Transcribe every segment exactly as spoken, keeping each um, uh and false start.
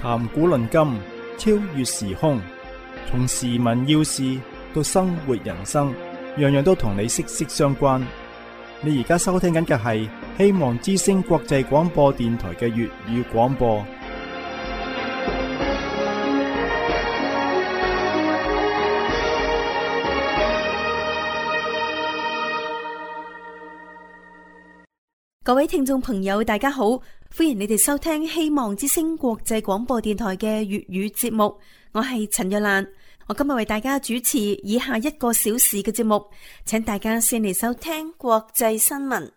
談古論今，超越時空，從時聞要事到生活人生，樣樣都同你息息相關。你而家收聽緊嘅係希望之聲國際廣播電台嘅粵語廣播。 各位聽眾朋友，大家好，歡迎你哋收聽希望之聲國際廣播電台嘅粵語節目。我係陳若蘭，我今日為大家主持以下一個小時嘅節目，請大家先嚟收聽國際新聞。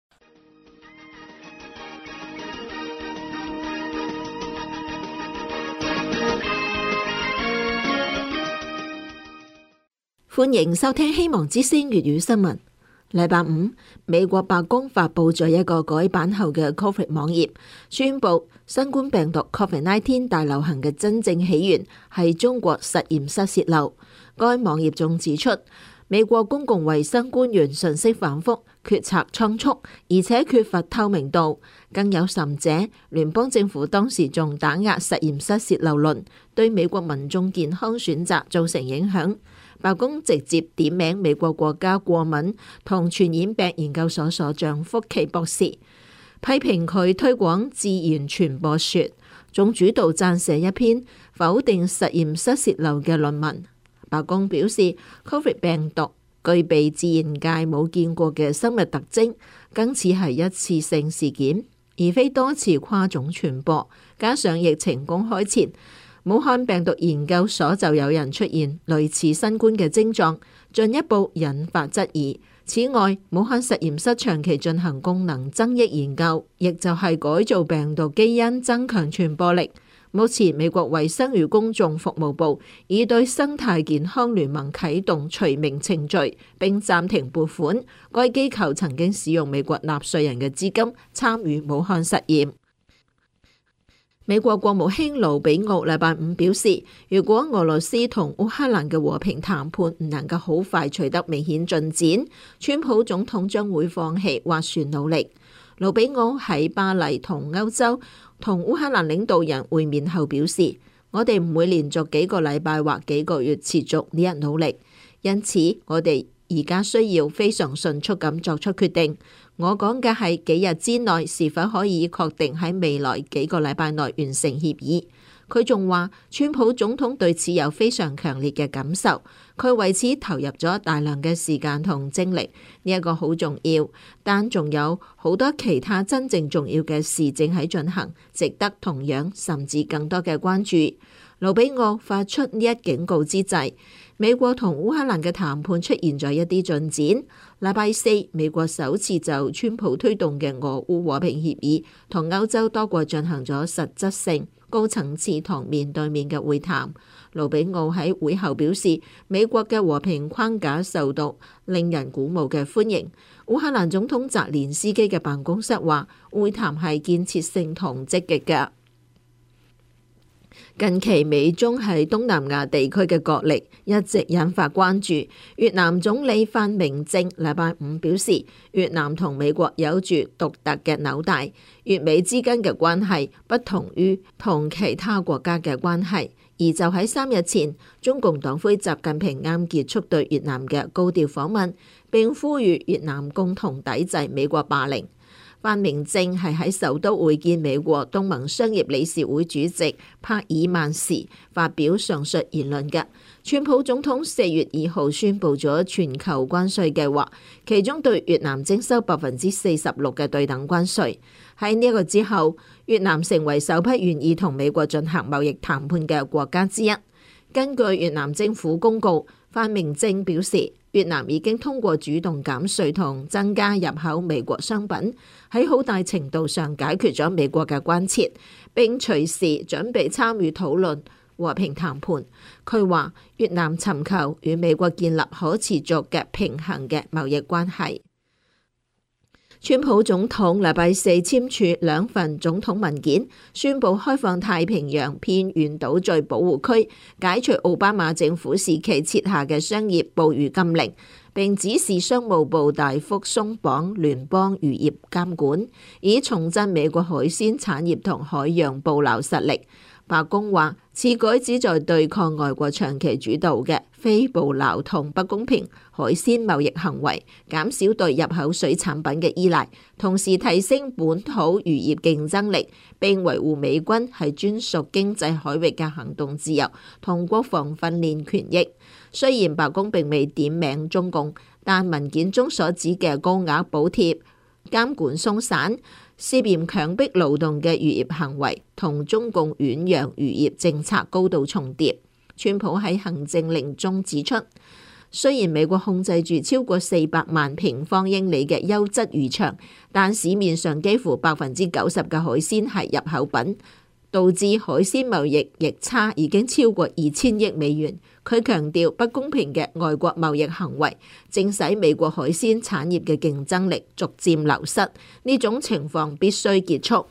歡迎收聽希望之聲粵語新聞。禮拜五，美國白宮發佈咗一個改版後嘅 Covid 網頁，宣布新冠病毒 Covid 十九 大流行嘅真正起源係中國實驗室洩漏。該網頁仲指出，美國公共衛生官員信息反覆、決策倉促，而且缺乏透明度。更有甚者，聯邦政府當時仲打壓實驗室洩漏論，對美國民眾健康選擇造成影響。白宮直接點名美國國家過敏同傳染病研究所所長福奇博士，批評佢推廣自然傳播學，仲主導撰寫一篇否定實驗室洩漏嘅論文。白宮表示 ，Covid 病毒具備自然界冇見過嘅生物特徵，更似係一次性事件，而非多次跨種傳播。加上疫情公開前，武漢病毒研究所就有人出現類似新冠嘅症狀，進一步引發質疑。此外，武漢實驗室長期進行功能增益研究，亦就係改造病毒基因增強傳播力。目前，美國衛生與公眾服務部已對生態健康聯盟啟動除名程序，並暫停撥款。該機構曾經使用美國納稅人嘅資金參與武漢實驗。美國國務卿盧比奧禮拜五表示，如果俄羅斯同烏克蘭嘅和平談判唔能夠好快取得明顯進展，川普總統將會放棄斡旋努力。盧比奧喺巴黎同歐洲同烏克蘭領導人會面後表示，我哋唔會連續幾個禮拜或幾個月持續呢一努力，因此我哋而家需要非常迅速咁作出決定。我講嘅係幾日之內是否可以確定喺未來幾個禮拜內完成協議。佢仲話，川普總統對此有非常強烈嘅感受，佢為此投入咗大量嘅時間同精力，呢一個好重要。但仲有好多其他真正重要嘅事正喺進行，值得同樣甚至更多嘅關注。盧比奧發出呢一警告之際，美國同烏克蘭嘅談判出現咗一啲進展。禮拜四，美國首次就川普推動嘅俄烏和平協議同歐洲多國進行咗實質性、高層次同面對面嘅會談。盧比奧喺會後表示，美國嘅和平框架受到令人鼓舞嘅歡迎。烏克蘭總統澤連斯基嘅辦公室話，會談係建設性同積極嘅。近期美中喺東南亞地區嘅角力一直引發關注。越南總理范明政禮拜五表示，越南同美國有住獨特嘅紐帶，越美之間嘅關係不同於同其他國家嘅關係。而就喺三日前，中共黨魁習近平啱結束對越南嘅高調訪問，並呼籲越南共同抵制美國霸凌。范明政係喺首都會見美國東盟商業理事會主席帕爾曼時發表上述言論嘅。川普總統四月二號宣布咗全球關稅計劃，其中對越南徵收百分之四十六嘅對等關稅。喺呢一個之後，越南成為首批願意同美國進行貿易談判嘅國家之一。根據越南政府公告，范明政表示，越南已經通過主動減稅同增加入口美國商品，喺好大程度上解決咗美國嘅關切，並隨時準備參與討論和平談判。佢話，越南尋求與美國建立可持續嘅平衡嘅貿易關係。川普總統禮拜四簽署兩份總統文件，宣布開放太平洋偏遠島嶼保護區，解除奧巴馬政府時期設下嘅商業捕魚禁令，並指示商務部大幅鬆綁聯邦漁業監管，以重振美國海鮮產業同海洋捕撈實力。 白宮話，此舉旨在對抗外國長期主導嘅非捕撈同不公平海鮮貿易行為，減少對入口水產品嘅依賴，同時提升本土漁業競爭力，並維護美軍喺專屬經濟海域嘅行動自由同國防訓練權益。雖然白宮並未點名中共，但文件中所指嘅高額補貼、監管鬆散、涉嫌強迫勞動嘅漁業行為同中共遠洋漁業政策高度重疊。川普喺行政令中指出，雖然美國控制住超過四百萬平方英里嘅優質漁場，但市面上幾乎百分之九十嘅海鮮係入口品，導致海鮮貿易逆差已經超過二千億美元。佢強調不公平嘅外國貿易行為正使美國海鮮產業嘅競爭力逐漸流失，呢種情況必須結束。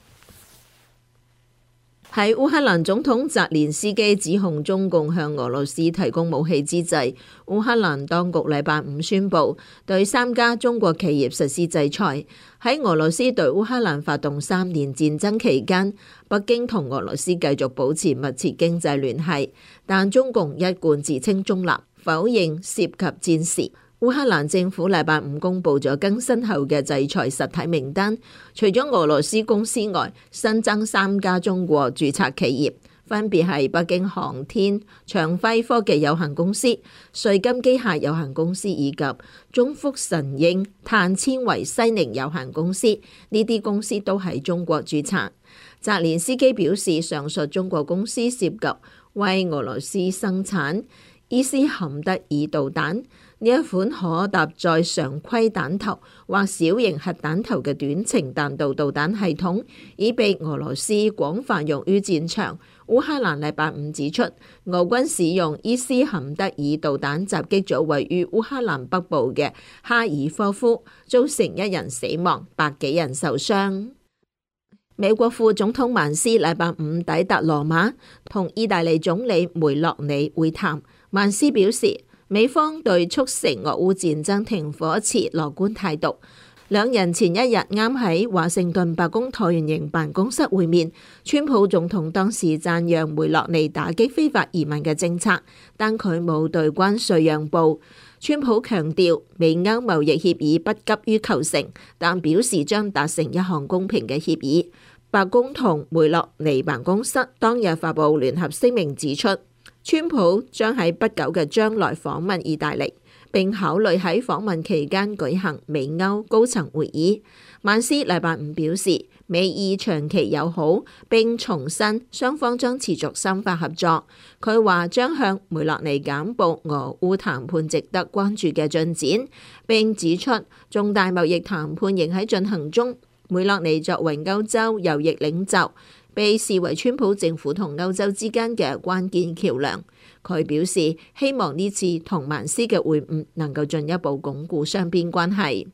喺烏克蘭總統澤連斯基指控中共向俄羅斯提供武器之際，烏克蘭當局禮拜五宣布對三家中國企業實施制裁。喺俄羅斯對烏克蘭發動三年戰爭期間，北京同俄羅斯繼續保持密切經濟聯繫，但中共一貫自稱中立，否認涉及戰事。烏克蘭政府禮拜五公布咗更新後嘅制裁實體名單，除咗俄羅斯公司外，新增三家中國註冊企業，分別係北京航天長輝科技有限公司、瑞金機械有限公司以及中福神英碳纖維西寧有限公司。呢啲公司都喺中國註冊。澤連斯基表示，上述中國公司涉及為俄羅斯生產伊斯坎德爾導彈，呢一款可搭載常規彈頭或小型核彈頭嘅短程彈道導彈系統，已被俄羅斯廣泛用於戰場。烏克蘭禮拜五指出，俄軍使用伊斯坎德爾導彈襲擊咗位於烏克蘭北部嘅哈爾科夫，造成一人死亡，百幾人受傷。美國副總統曼斯禮拜五抵達羅馬，同意大利總理梅洛尼會談。曼斯表示，美方對促成俄烏戰爭停火持樂觀態度。兩人前一日啱喺華盛頓白宮橢圓形辦公室會面。川普總統當時讚揚梅洛尼打擊非法移民嘅政策，但佢冇對關稅讓步。川普強調美歐貿易協議不急於求成，但表示將達成一項公平嘅協議。白宮同梅洛尼辦公室當日發布聯合聲明指出，川普將喺不久嘅將來訪問意大利，並考慮喺訪問期間舉行美歐高層會議。曼斯禮拜五表示，美意長期友好，並重申雙方將持續深化合作。佢話將向梅洛尼簡報俄烏談判值得關注嘅進展，並指出重大貿易談判仍喺進行中。梅洛尼作為歐洲右翼領袖，被視為川普政府同歐洲之間嘅關鍵橋樑。佢表示希望呢次同曼斯嘅會晤能夠進一步鞏固雙邊關係。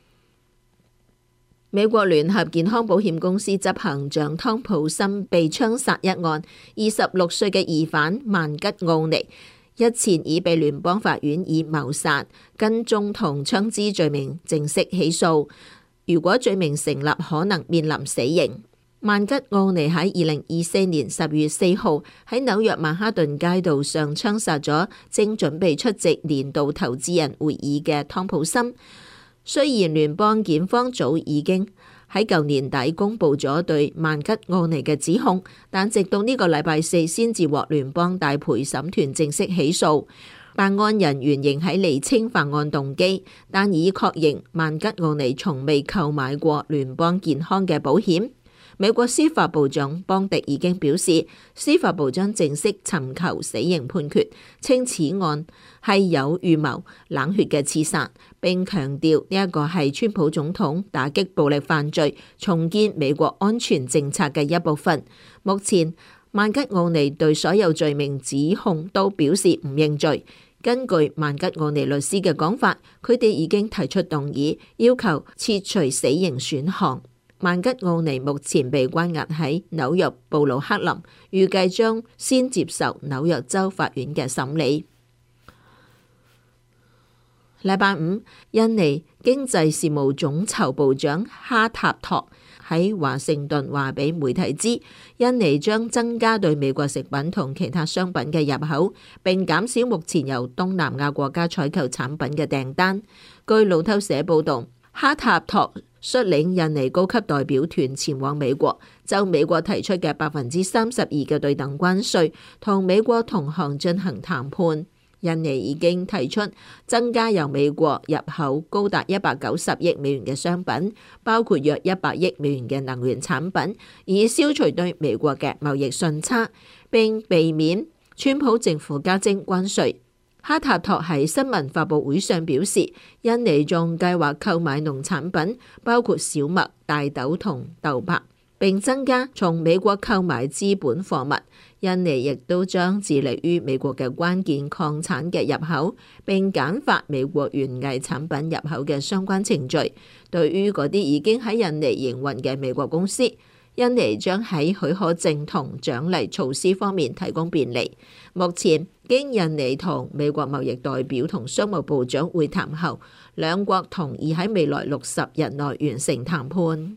美國聯合健康保險公司執行長湯普森被槍殺一案，二十六歲嘅疑犯曼吉奧尼日前已被聯邦法院以謀殺、跟蹤同槍支罪名正式起訴。如果罪名成立，可能面臨死刑。曼吉奧尼喺二零二四年十月四號喺紐約曼哈頓街道上槍殺咗正準備出席年度投資人會議嘅湯普森。雖然聯邦檢方早已經喺舊年底公布咗對曼吉奧尼嘅指控，但直到呢個禮拜四先至獲聯邦大陪審團正式起訴。辦案人員仍喺釐清犯案動機，但已確認曼吉奧尼從未購買過聯邦健康嘅保險。美國司法部長邦迪已經表示，司法部將正式尋求死刑判決，稱此案係有預謀、冷血嘅刺殺，並強調呢一個係川普總統打擊暴力犯罪、重建美國安全政策嘅一部分。目前，曼吉奧尼對所有罪名指控都表示唔認罪。根據曼吉奧尼律師嘅講法，佢哋已經提出動議，要求撤除死刑選項。曼吉奧尼目前被關押喺紐約布魯克林，預計將先接受紐約州法院嘅審理。禮拜五，印尼經濟事務總籌部長哈塔托喺華盛頓話俾媒體知，印尼將增加對美國食品同其他商品嘅入口，並減少目前由東南亞國家採購產品嘅訂單。據路透社報導，哈塔托率領印尼高級代表團前往美國，就美國提出嘅百分之三十二嘅對等關稅，同美國同行進行談判。印尼已經提出增加由美國入口高達一百九十億美元嘅商品，包括約一百億美元嘅能源產品，以消除對美國嘅貿易順差，並避免川普政府加徵關稅。哈塔托喺新聞發佈會上表示，印尼仲計劃購買農產品，包括小麥、大豆同豆粕，並增加從美國購買資本貨物。印尼亦都將致力於美國嘅關鍵礦產嘅入口，並簡化美國園藝產品入口嘅相關程序。對於嗰啲已經喺印尼營運嘅美國公司，印尼將喺許可證同獎勵措施方面提供便利。目前經印尼同美國貿易代表同商務部長會談後，兩國同意喺未來六十日內完成談判。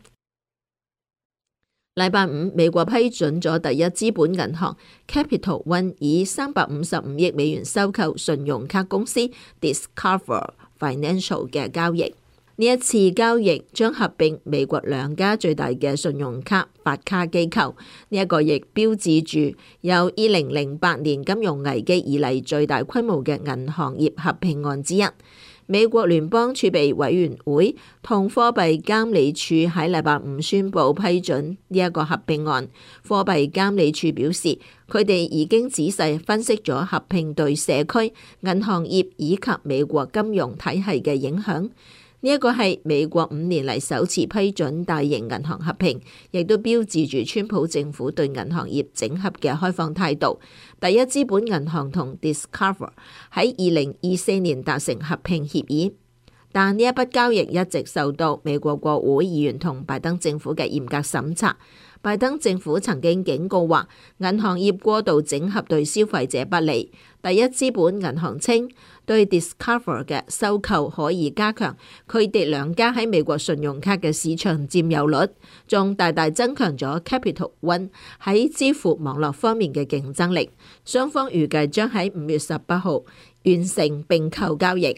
禮拜五，美國批准咗第一資本銀行 Capital One 以三百五十五億美元收購信用卡公司 Discover Financial 嘅交易。呢一次交易將合併美國兩家最大嘅信用卡發卡機構，呢一個亦標誌住由二零零八年金融危機以嚟最大規模嘅銀行業合併案之一。美國聯邦儲備委員會同貨幣監理處喺禮拜五宣布批准呢一個合併案。貨幣監理處表示，佢哋已經仔細分析咗合併對社區、銀行業以及美國金融體系嘅影響。呢一個係美國五年嚟首次批准大型銀行合併，亦都標誌住川普政府對銀行業整合嘅開放態度。第一資本銀行同 Discover 喺二零二四年達成合併協議，但呢一筆交易一直受到美國國會議員同拜登政府嘅嚴格審查。拜登政府曾經警告話，銀行業過度整合對消費者不利。第一資本銀行稱，對 Discover 嘅收購可以加強佢哋兩家喺美國信用卡嘅市場佔有率，仲大大增強咗 Capital One 喺支付網絡方面嘅競爭力。雙方預計將喺五月十八號完成併購交易。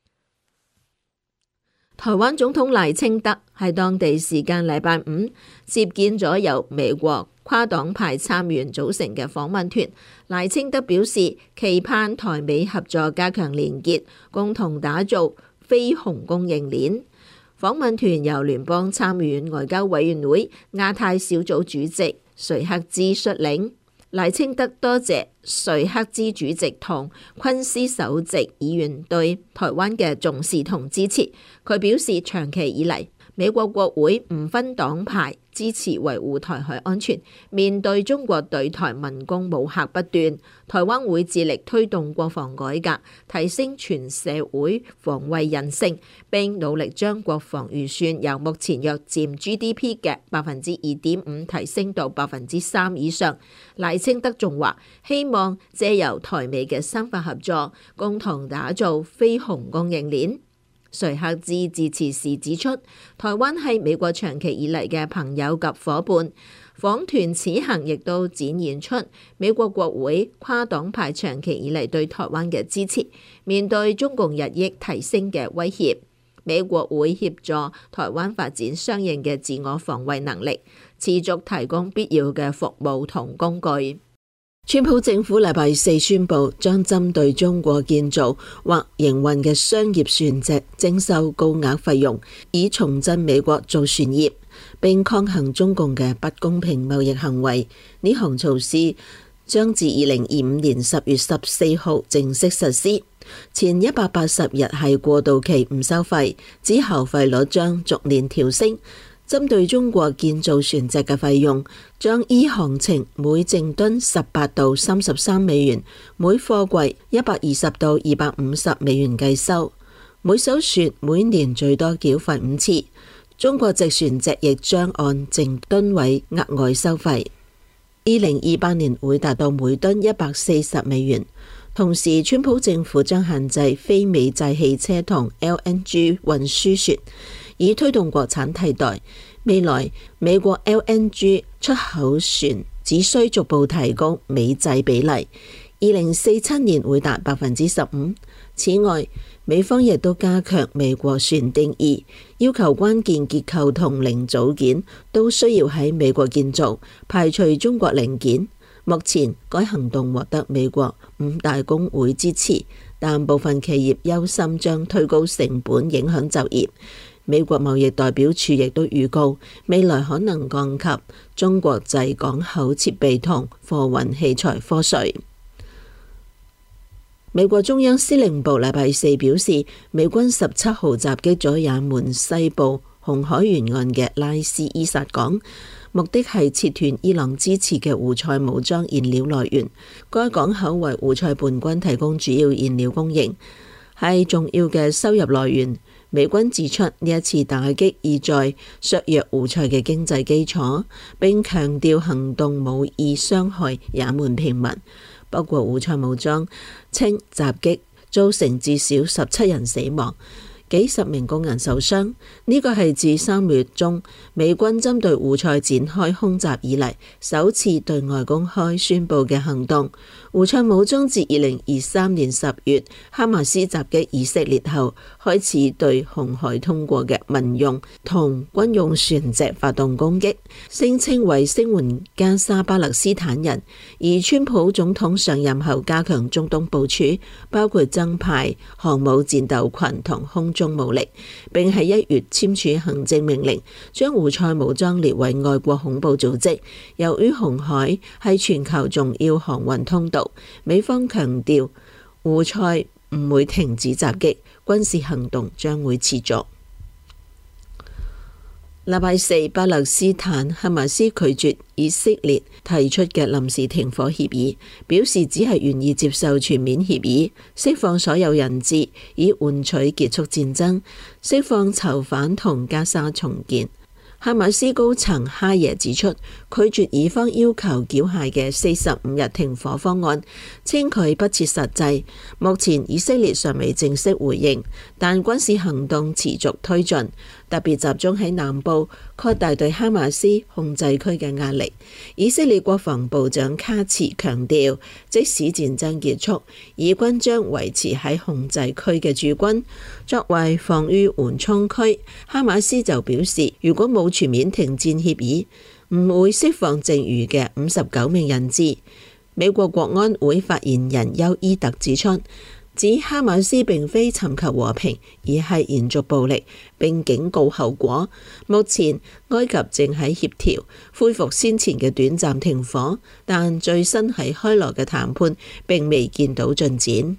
台灣總統賴清德喺當地時間禮拜五接見咗由美國跨黨派參員組成嘅訪問團。賴清德表示，期盼台美合作加強連結，共同打造非紅供應鏈。訪問團由聯邦參議院外交委員會亞太小組主席瑞克茲率領。賴清德多謝瑞克茲主席同昆斯首席議員對台灣嘅重視同支持。佢表示，長期以嚟，美國國會唔分黨派支持維護台海安全。面對中國對台文攻武嚇不斷，台灣會致力推動國防改革，提升全社會防衛韌性，並努力將國防預算由目前約佔 G D P 嘅百分之二點五提升到百分之三以上。賴清德仲話，希望借由台美嘅深化合作，共同打造非紅供應鏈。瑞克茲致辭時指出，台灣係美國長期以嚟嘅朋友及夥伴。訪團此行亦都展現出美國國會跨黨派長期以嚟對台灣嘅支持。面對中共日益提升嘅威脅，美國會協助台灣發展相應嘅自我防衛能力，持續提供必要嘅服務同工具。川普政府禮拜四宣布，將針對中國建造或營運嘅商業船隻徵收高額費用，以重振美國造船業，並抗衡中共嘅不公平貿易行為。呢項措施將自二零二五年十月十四號正式實施。前一百八十日係過渡期唔收費，之後費率將逐年調升。針對中國建造船隻嘅費用，將依航程每淨噸十八到三十三美元，每貨櫃一百二十到二百五十美元計收。每艘船每年最多繳費五次。中國籍船隻亦將按淨噸位額外收費。二零二八年會達到每噸一百四十美元。 同時，川普政府將限制非美製汽車同 L N G 運輸船，以推動國產替代。未來美國 L N G 出口船只需逐步提高美製比例，二零四七年會達百分之十五。此外，美方亦都加強美國船定義，要求關鍵結構同零組件都需要喺美國建造，排除中國零件。目前該行動獲得美國五大工會支持，但部分企業憂心將推高成本，影響就業。美國貿易代表處亦都預告，未來可能降級中國製港口設備同貨運器材課稅。美國中央司令部禮拜四表示，美軍十七號襲擊咗也門西部紅海沿岸嘅拉斯伊薩港，目的係切斷伊朗支持嘅胡塞武裝燃料來源。該港口為胡塞叛軍提供主要燃料供應，係重要嘅收入來源。美軍指出，呢一次打擊意在削弱胡塞嘅經濟基礎，並強調行動無意傷害也門平民。不過胡塞武裝稱襲擊造成至少十七人死亡，幾十名工人受傷。呢個係自三月中美軍針對胡塞展開空襲以嚟首次對外公開宣佈嘅行動。胡塞武裝自二零二三年十月哈馬斯襲擊以色列後，開始對紅海通過嘅民用同軍用船隻發動攻擊，聲稱為聲援加沙巴勒斯坦人。而川普總統上任後加強中東部署，包括增派航母戰鬥群同空中武力，並喺一月簽署行政命令，將胡塞武裝列為外國恐怖組織。由於紅海係全球重要航運通道，美方強調胡塞唔會停止襲擊，軍事行動將會持續。禮拜四，巴勒斯坦哈馬斯拒絕以色列提出嘅臨時停火協議，表示只係願意接受全面協議，釋放所有人質，以換取結束戰爭，釋放囚犯同加沙重建。哈馬斯高層哈耶指出，拒絕以方要求繳械嘅四十五日停火方案，稱佢不切實際。目前以色列尚未正式回應，但軍事行動持續推進，特別集中喺南部，擴大對哈馬斯控制區嘅壓力。以色列國防部長卡茨強調，即使戰爭結束，以軍將維持喺控制區嘅駐軍，作為防禦緩衝區。哈馬斯就表示，如果冇全面停戰協議，唔會釋放剩餘嘅五十九名人質。美國國安會發言人邱伊特指出，指哈馬斯並非尋求和平，而係延續暴力，並警告後果。目前埃及正喺協調恢復先前嘅短暫停火，但最新喺開羅嘅談判並未見到進展。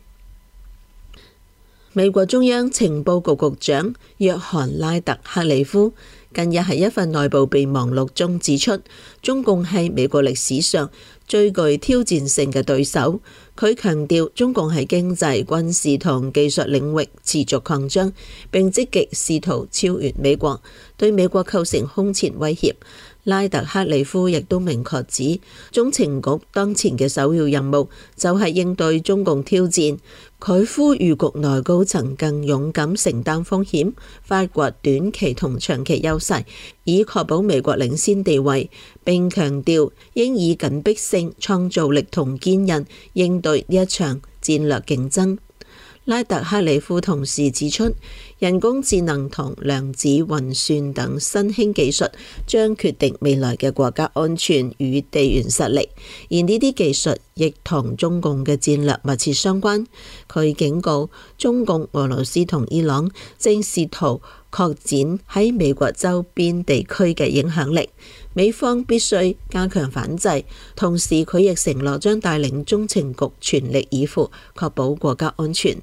美國中央情報局局長約翰拉特克里夫近日喺一份內部備忘錄中指出，中共係美國歷史上最具挑戰性嘅對手。佢強調，中共喺經濟、軍事同技術領域持續擴張，並積極試圖超越美國，對美國構成空前威脅。拉特克里夫亦都明確指，中情局當前嘅首要任務就係應對中共挑戰。佢呼籲局內高層更勇敢承擔風險，發掘短期同長期優勢，以確保美國領先地位。並強調應以緊迫性、創造力同堅韌應對呢一場戰略競爭。拉特克里夫同時指出，人工智能同量子運算等新興技術將決定未來嘅國家安全與地緣實力，而呢啲技術亦同中共嘅戰略密切相關。佢警告，中共、俄羅斯同伊朗正試圖擴展喺美國周邊地區嘅影響力，美方必須加強反制。同時，佢亦承諾將帶領中情局全力以赴，確保國家安全。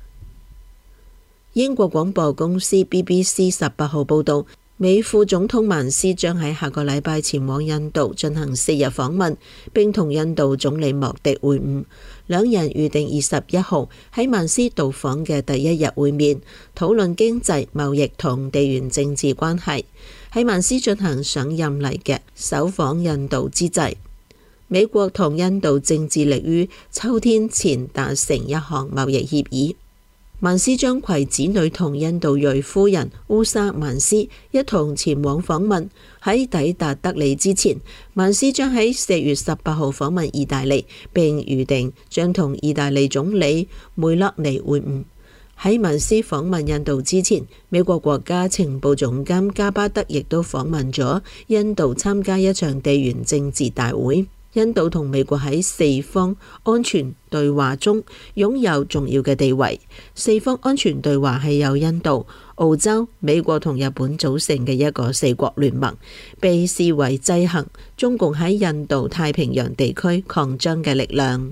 英國廣播公司 B B C 十八號報道，美副總統曼斯將喺下個禮拜前往印度進行四日訪問，並同印度總理莫迪會晤。兩人預定二十一號喺曼斯到訪嘅第一日會面，討論經濟、貿易同地緣政治關係。喺曼斯進行上任嚟嘅首訪印度之際， 美國同印度正致力於秋天前達成一項貿易協議。曼斯將攜子女同印度裔夫人烏沙曼斯一同前往訪問。喺抵達德里之前，曼斯將喺四月十八號訪問意大利，並預定將同意大利總理梅洛尼會晤。喺曼斯訪問印度之前，美國國家情報總監加巴德亦都訪問咗印度，參加一場地緣政治大會。印度同美國喺四方安全對話中擁有重要嘅地位。四方安全對話係由印度、澳洲、美國同日本組成嘅一個四國聯盟，被視為制衡中共喺印度太平洋地區擴張嘅力量。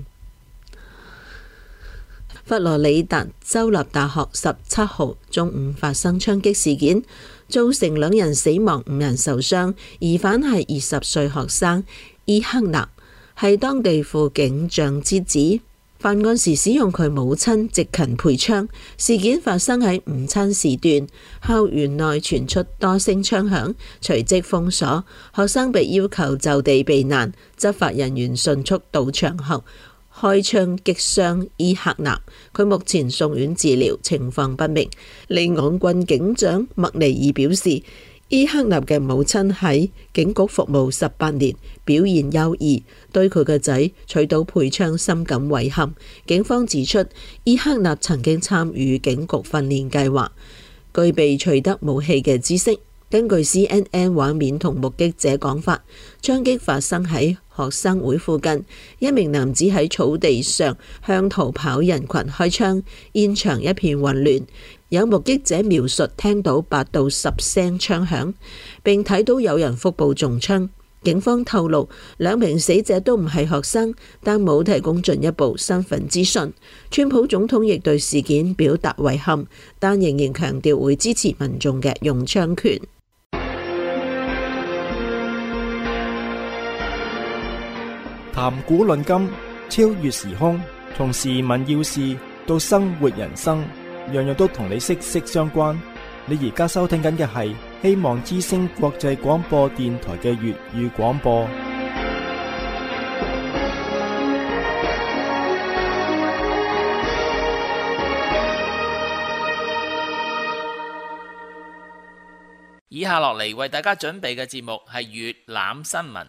佛羅里達州立大學十七號中午發生槍擊事件，造成兩人死亡、五人受傷。疑犯係二十歲學生伊克納，係當地副警長之子。犯案時使用佢母親直勤配槍。事件發生喺午餐時段，校園內傳出多聲槍響，隨即封鎖。學生被要求就地避難，執法人員迅速到場後開槍擊傷伊克納，佢目前送院治療，情況不明。利昂郡警長麥尼爾表示，伊克納嘅母親喺警局服務十八年，表現優異，對佢嘅仔取到配槍深感遺憾。警方指出，伊克納曾經參與警局訓練計劃，具備取得武器嘅知識。根據 C N N 畫面同目擊者講法，槍擊發生喺學生會附近，一名男子喺草地上向逃跑人群開槍，現場一片混亂。有目擊者描述聽到八到十聲槍響，並睇到有人腹部中槍。警方透露，兩名死者都唔係學生，但冇提供進一步身份資訊。川普總統亦對事件表達遺憾，但仍然強調會支持民眾嘅用槍權。 談古論今，超越時空，從時聞要事到生活人生，樣樣都同你息息相關。你而家收聽緊嘅係希望之聲國際廣播電台嘅粵語廣播。 以下落嚟為大家準備嘅節目係粵覽新聞。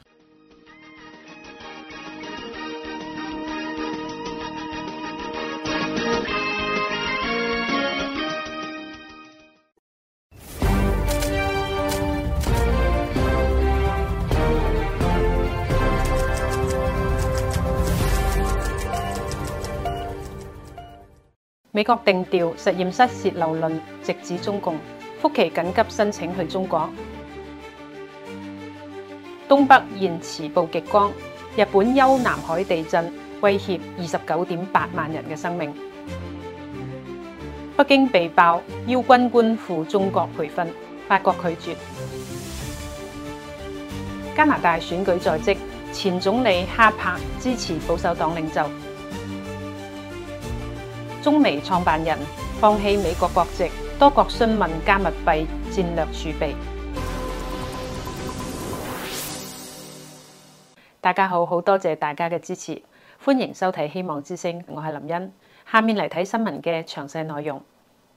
美國定調實驗室洩漏論直指中共，福奇緊急申請去中國。東北現時暴極光，日本休南海地震威脅二十九點八萬人嘅生命。北京被爆邀軍官赴中國培訓，法國拒絕。加拿大選舉在即，前總理哈柏支持保守黨領袖。中微創辦人放棄美國國籍，多國詢問加密幣戰略儲備。大家好，好多謝大家嘅支持，歡迎收睇《希望之聲》，我係林茵。下面嚟睇新聞嘅詳細內容。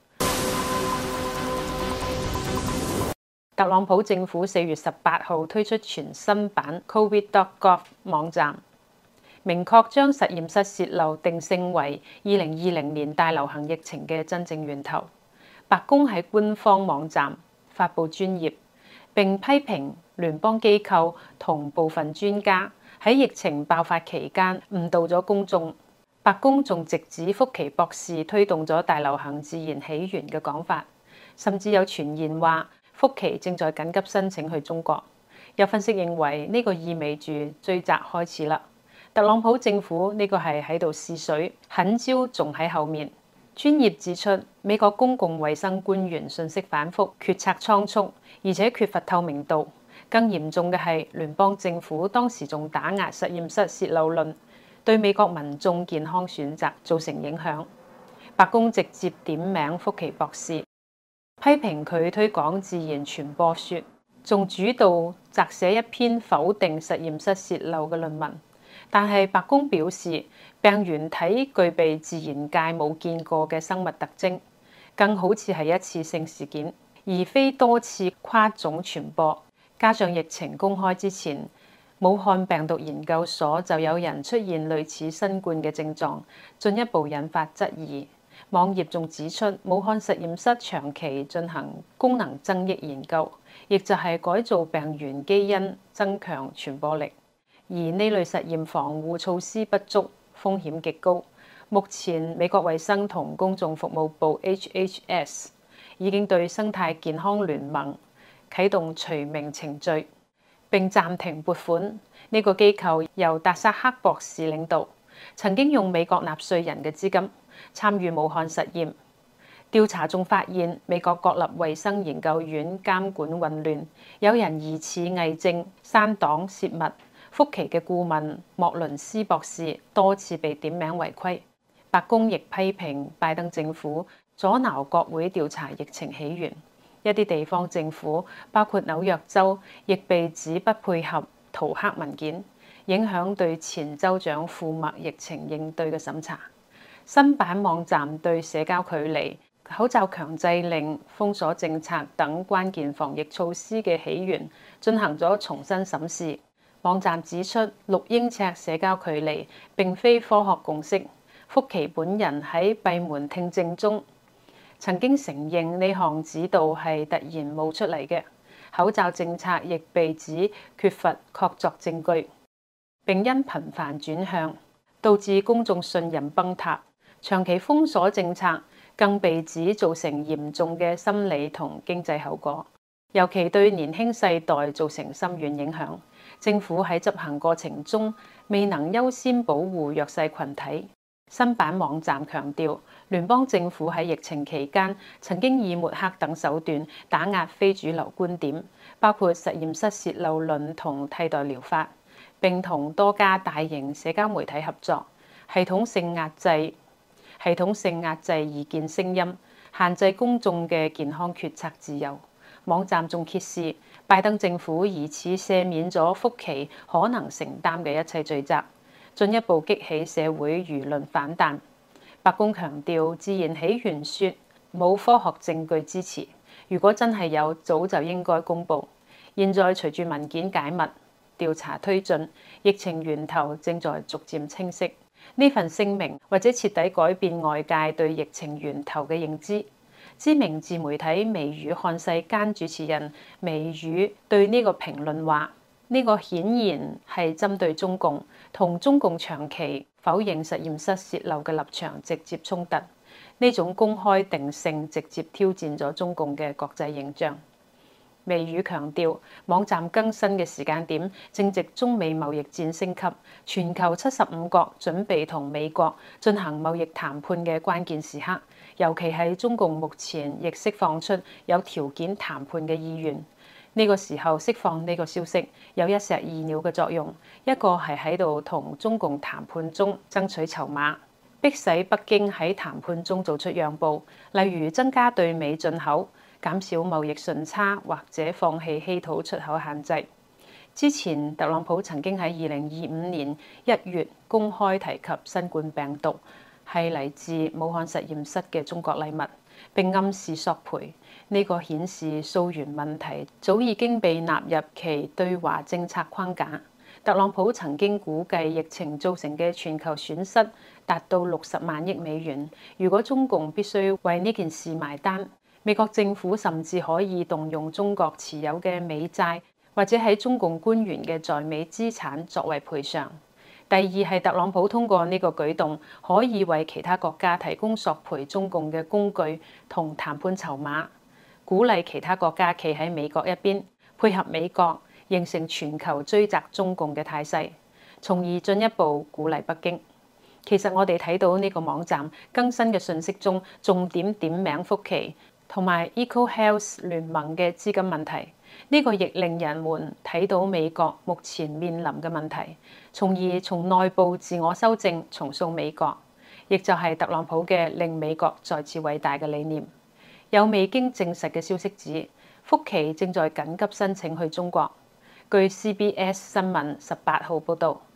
特朗普政府四月十八號推出全新版 covid dot gov 網站，明確將實驗室洩漏定性為二零二零年大流行疫情嘅真正源頭。白宮喺官方網站發布專頁，並批評聯邦機構同部分專家喺疫情爆發期間誤導咗公眾。白宮仲直指福奇博士推動咗大流行自然起源嘅講法，甚至有傳言話福奇正在緊急申請去中國。有分析認為呢個意味住追責開始啦。特朗普政府呢個係喺度試水，狠招仲喺後面。專頁指出，美國公共衛生官員信息反覆，決策倉促，而且缺乏透明度。更嚴重嘅係，聯邦政府當時仲打壓實驗室洩漏論，對美國民眾健康選擇造成影響。白宮直接點名福奇博士，批評佢推廣自然傳播說，仲主導撰寫一篇否定實驗室洩漏嘅論文。 但係白宮表示，病原體具備自然界冇見過嘅生物特徵，更好似係一次性事件，而非多次跨種傳播。加上疫情公開之前，武漢病毒研究所就有人出現類似新冠嘅症狀，進一步引發質疑。網頁仲指出，武漢實驗室長期進行功能增益研究，亦就係改造病原基因，增強傳播力。而呢類實驗防護措施不足，風險極高。目前美國衛生同公眾服務部 H H S 已經對生態健康聯盟啟動除名程序，並暫停撥款。呢個機構由達薩克博士領導，曾經用美國納稅人嘅資金參與武漢實驗。調查仲發現，美國國立衛生研究院監管混亂，有人疑似偽證、刪黨洩密。福奇嘅顧問莫倫斯博士多次被點名違規。白宮亦批評拜登政府阻撓國會調查疫情起源。一啲地方政府，包括紐約州，亦被指不配合塗黑文件，影響對前州長庫默疫情應對嘅審查。新版網站對社交距離、口罩強制令、封鎖政策等關鍵防疫措施嘅起源進行咗重新審視。網站指出，六英尺社交距離並非科學共識。福奇本人喺閉門聽證中曾經承認呢項指導係突然冒出嚟嘅。口罩政策亦被指缺乏確鑿證據，並因頻繁轉向導致公眾信任崩塌。長期封鎖政策更被指造成嚴重嘅心理同經濟後果，尤其對年輕世代造成深遠影響。政府喺執行過程中未能優先保護弱勢群體。新版網站強調，聯邦政府喺疫情期間曾經以抹黑等手段打壓非主流觀點，包括實驗室洩漏論同替代療法，並同多家大型社交媒體合作，系統性壓制、系統性壓制異見聲音，限制公眾嘅健康決策自由。網站仲揭示，拜登政府疑似赦免咗福奇可能承擔嘅一切罪責，進一步激起社會輿論反彈。白宮強調，自然起源說冇科學證據支持，如果真係有，早就應該公佈。現在隨住文件解密、調查推進，疫情源頭正在逐漸清晰。呢份聲明或者徹底改變外界對疫情源頭嘅認知。知名自媒體微語看世間主持人微語對呢個評論話：呢個顯然係針對中共，同中共長期否認實驗室洩漏嘅立場直接衝突。呢種公開定性直接挑戰咗中共嘅國際形象。微語強調，網站更新嘅時間點正值中美貿易戰升級，全球七十五國準備同美國進行貿易談判嘅關鍵時刻，尤其係中共目前亦釋放出有條件談判嘅意願。呢個時候釋放呢個消息有一石二鳥嘅作用，一個係喺度同中共談判中爭取籌碼，迫使北京喺談判中做出讓步，例如增加對美進口、減少貿易順差或者放棄稀土出口限制。之前特朗普曾經喺二零二五年一月公開提及新冠病毒係嚟自武漢實驗室嘅中國禮物，並暗示索賠。呢個顯示溯源問題早已經被納入其對華政策框架。特朗普曾經估計疫情造成嘅全球損失達到六十萬億美元，如果中共必須為呢件事埋單。美國政府甚至可以動用中國持有嘅美債，或者喺中共官員嘅在美資產作為賠償。第二係特朗普通過呢個舉動，可以為其他國家提供索賠中共嘅工具同談判籌碼，鼓勵其他國家企喺美國一邊，配合美國，形成全球追責中共嘅態勢，從而進一步鼓勵北京。其實我哋睇到呢個網站更新嘅信息中，重點點名福奇同埋 EcoHealth 聯盟嘅資金問題，呢個亦令人們睇到美國目前面臨嘅問題，從而從內部自我修正，重塑美國，亦就係特朗普嘅令美國再次偉大嘅理念。有未經證實嘅消息指，福奇正在緊急申請去中國。據 C B S 新聞十八號報導，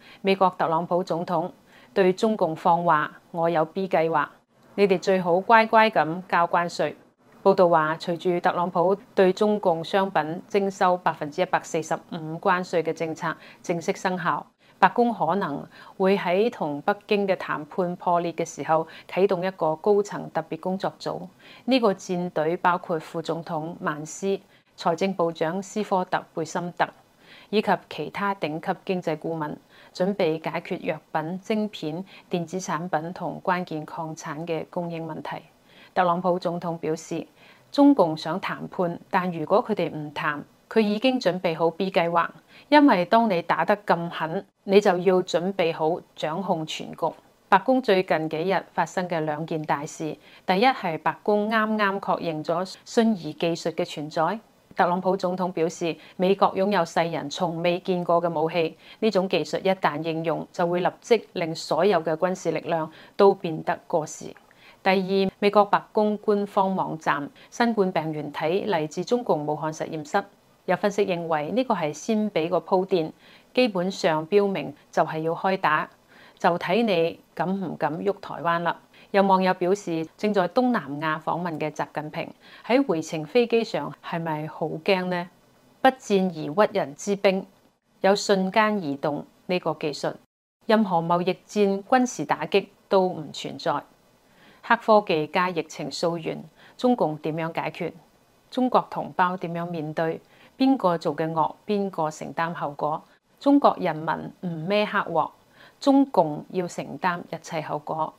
美國特朗普總統對中共放話：我有 B 計劃，你哋最好乖乖咁交關稅。報道話，隨住特朗普對中共商品徵收百分之一百四十五關稅嘅政策正式生效，白宮可能會喺同北京嘅談判破裂嘅時候啟動一個高層特別工作組。呢、這個戰隊包括副總統曼斯、財政部長斯科特貝森特以及其他頂級經濟顧問，準備解決藥品、晶片、電子產品同關鍵礦產嘅供應問題。特朗普總統表示，中共想談判，但如果佢哋唔談，佢已經準備好 B 計劃，因為當你打得咁狠，你就要準備好掌控全局。白宮最近幾日發生嘅兩件大事，第一係白宮啱啱確認咗瞬移技術嘅存在。特朗普總統表示，美國擁有世人從未見過嘅武器，呢種技術一旦應用，就會立即令所有嘅軍事力量都變得過時。第二，美國白宮官方網站新冠病原體嚟自中共武漢實驗室，有分析認為呢個係先俾個鋪墊，基本上標明就係要開打，就睇你敢唔敢喐台灣啦。有網友表示，正在東南亞訪問嘅習近平喺回程飛機上係咪好驚呢？不戰而屈人之兵，有瞬間移動呢個技術，任何貿易戰、軍事打擊都唔存在。黑科技加疫情溯源，中共點樣解決？中國同胞點樣面對？邊個做嘅惡，邊個承擔後果？中國人民唔孭黑鑊，中共要承擔一切後果。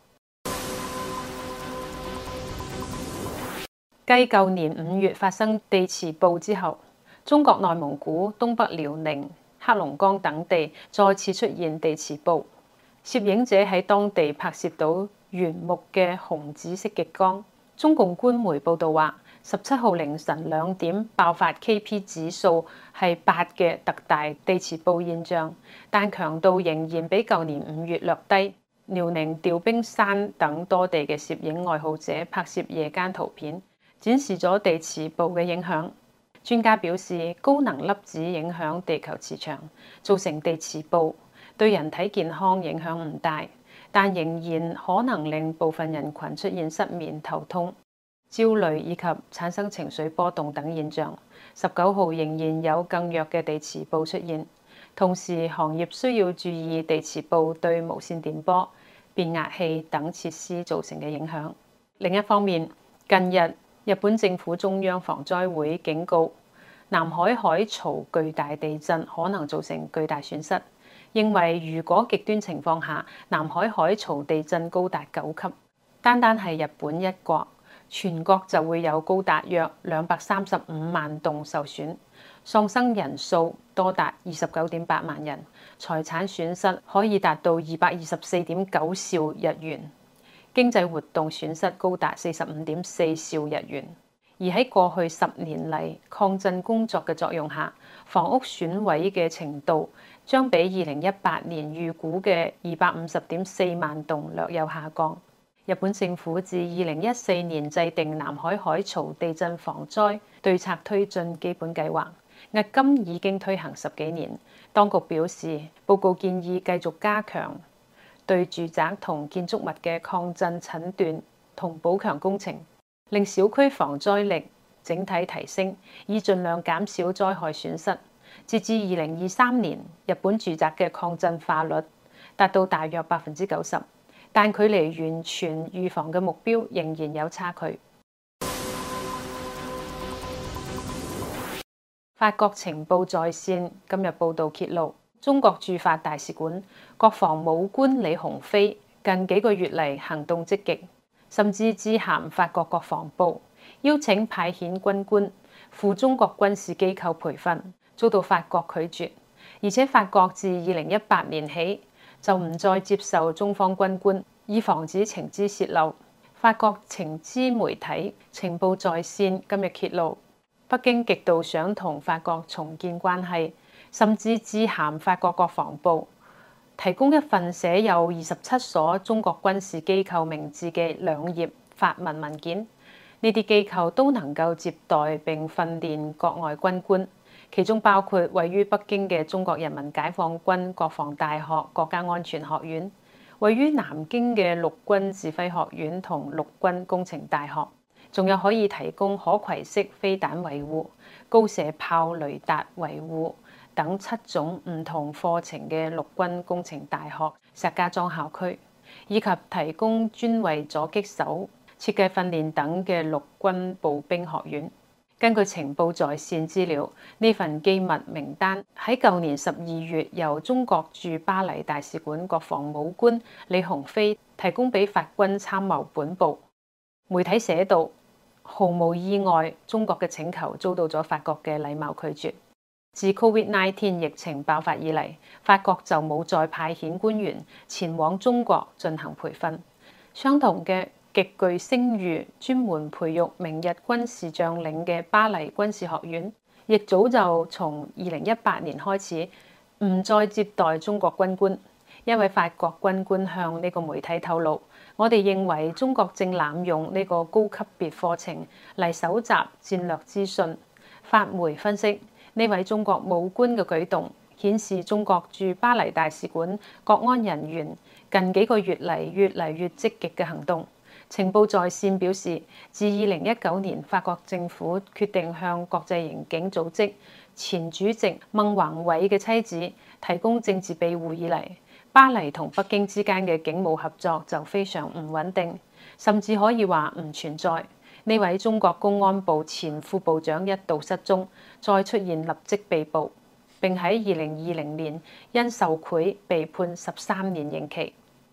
繼舊年五月發生地磁暴之後，中國內蒙古、東北遼寧、黑龍江等地再次出現地磁暴，攝影者喺當地拍攝到原木嘅紅紫色極光。中共官媒報道話，十七號凌晨兩點爆發 K P 指數係八嘅特大地磁暴現象，但強度仍然比舊年五月略低。遼寧調兵山等多地嘅攝影愛好者拍攝夜間圖片，展示咗地磁暴嘅影響。專家表示，高能粒子影響地球磁場，造成地磁暴，對人體健康影響唔大，但仍然可能令部分人群出現失眠、頭痛、焦慮以及產生情緒波動等現象。十九號仍然有更弱嘅地磁暴出現，同時行業需要注意地磁暴對無線電波、變壓器等設施造成嘅影響。另一方面，近日日本政府中央防災會警告，南海海槽巨大地震可能造成巨大損失。認為如果極端情況下，南海海槽地震高達九級，單單係日本一國，全國就會有高達約兩百三十五萬棟受損，喪生人數多達二十九點八萬人，財產損失可以達到二百二十四點九兆日元，經濟活動損失高達四十五點四兆日元。而喺過去十年嚟抗震工作嘅作用下，房屋損毀嘅程度將比二零一八年預估嘅二百五十點四萬棟略有下降。日本政府自二零一四年制定南海海槽地震防災對策推進基本計劃，迄今已經推行十幾年。當局表示，報告建議繼續加強對住宅同建築物嘅抗震診斷同補強工程，令小區防災力整體提升，以盡量減少災害損失。截至二零二三年，日本住宅嘅抗震化率達到大約百分之九十，但距離完全預防嘅目標仍然有差距。法國情報在線今日報道揭露，中國駐法大使館國防武官李鴻飛近幾個月嚟行動積極，甚至致函法國國防部，邀請派遣軍官赴中國軍事機構培訓，遭到法國拒絕。而且法國自二零一八年起就唔再接受中方軍官，以防止情資洩漏。法國情資媒體情報在線今日揭露，北京極度想同法國重建關係，甚至致函法國國防部，提供一份寫有二十七所中國軍事機構名字嘅兩頁法文文件。呢啲機構都能夠接待並訓練國外軍官， 其中包括位於北京嘅中國人民解放軍國防大學國家安全學院，位於南京嘅陸軍指揮學院同陸軍工程大學，仲有可以提供可攜式飛彈維護、高射炮雷達維護等七種唔同課程嘅陸軍工程大學石家莊校區，以及提供專為狙擊手設計訓練等嘅陸軍步兵學院。根據情報在線資料，呢份機密名單喺舊年十二月由中國駐巴黎大使館國防武官李鴻飛提供俾法軍參謀本部。媒體寫道，毫無意外，中國嘅請求遭到咗法國嘅禮貌拒絕。自 Covid 十九 疫情爆發以嚟，法國就冇再派遣官員前往中國進行培訓。相同嘅極具聲譽、專門培育明日軍事將領嘅巴黎軍事學院，亦早就從二零一八年開始唔再接待中國軍官。一位法國軍官向呢個媒體透露，我哋認為中國正濫用呢個高級別課程嚟搜集戰略資訊。法媒分析，呢位中國武官嘅舉動顯示中國駐巴黎大使館國安人員近幾個月嚟越嚟越積極嘅行動。情報在線表示，自二零一九年法國政府決定向國際刑警組織前主席孟宏偉嘅妻子提供政治庇護以嚟，巴黎同北京之間嘅警務合作就非常唔穩定，甚至可以話唔存在。呢位中國公安部前副部長一度失蹤，再出現立即被捕，並喺二零二零年因受賄被判十三年刑期。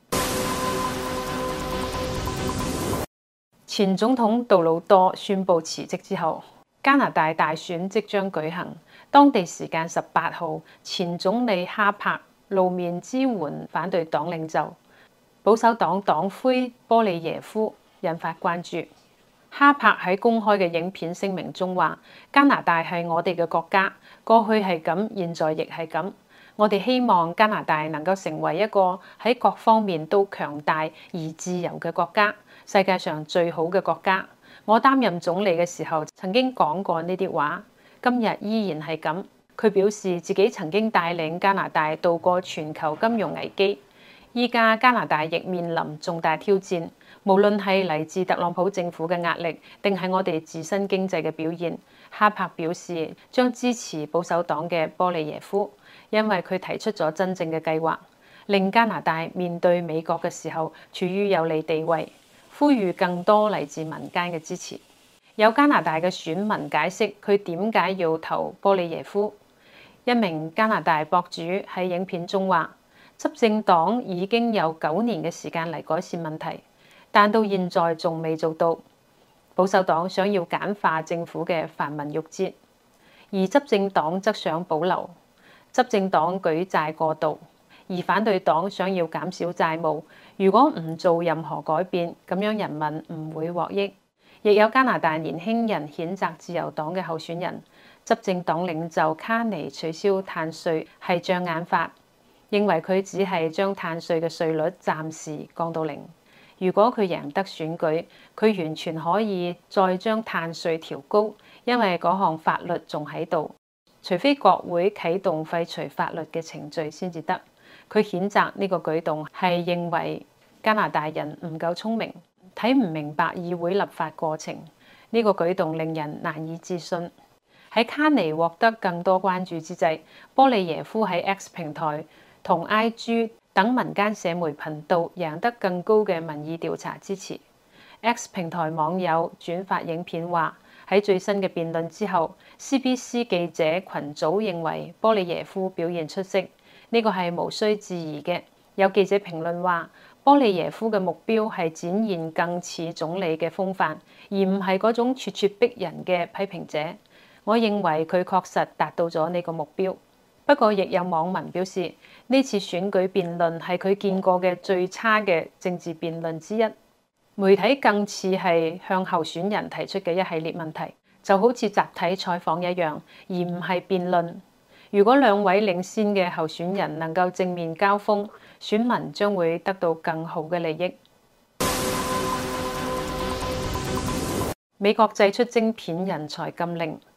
前總統杜魯多宣布辭職之後，加拿大大選即將舉行。當地時間十八號，前總理哈柏露面支援反對黨領袖保守黨黨魁波利耶夫，引發關注。哈柏喺公開嘅影片聲明中話：加拿大係我哋嘅國家，過去係咁，現在亦係咁。我哋希望加拿大能夠成為一個喺各方面都強大而自由嘅國家，世界上最好嘅國家。我擔任總理嘅時候曾經講過呢啲話，今日依然係咁。佢表示自己曾經帶領加拿大渡過全球金融危機，依家加拿大亦面臨重大挑戰，無論係嚟自特朗普政府嘅壓力，定係我哋自身經濟嘅表現。哈柏表示將支持保守黨嘅波利耶夫，因為佢提出咗真正嘅計劃，令加拿大面對美國嘅時候處於有利地位，呼籲更多嚟自民間嘅支持。有加拿大嘅選民解釋佢點解要投波利耶夫。一名加拿大博主喺影片中話：執政黨已經有九年嘅時間嚟改善問題，但到現在仲未做到。保守黨想要簡化政府嘅繁文縟節，而執政黨則想保留。執政黨舉債過度，而反對黨想要減少債務。如果唔做任何改變，咁樣人民唔會獲益。亦有加拿大年輕人譴責自由黨嘅候選人。執政黨領袖卡尼取消碳稅係障眼法，認為佢只係將碳稅嘅稅率暫時降到零。如果佢贏得選舉，佢完全可以再將碳稅調高，因為嗰項法律仲喺度，除非國會啟動廢除法律嘅程序先至得。佢譴責呢個舉動係認為加拿大人唔夠聰明，睇唔明白議會立法過程。呢個舉動令人難以置信。喺卡尼獲得更多關注之際，波利耶夫喺 X 平台同 I G 等民間社媒頻道贏得更高嘅民意調查支持。X 平台網友轉發影片話：喺最新嘅辯論之後 ，C B C 記者群組認為波利耶夫表現出色，呢個係無需置疑嘅。有記者評論話：波利耶夫嘅目標係展現更似總理嘅風範，而唔係嗰種咄咄逼人嘅批評者。我認為佢確實達到咗呢個目標。不過，亦有網民表示，呢次選舉辯論係佢見過嘅最差嘅政治辯論之一。媒體更似係向候選人提出嘅一系列問題，就好似集體採訪一樣，而唔係辯論。如果兩位領先嘅候選人能夠正面交鋒，選民將會得到更好嘅利益。美國祭出晶片人才禁令，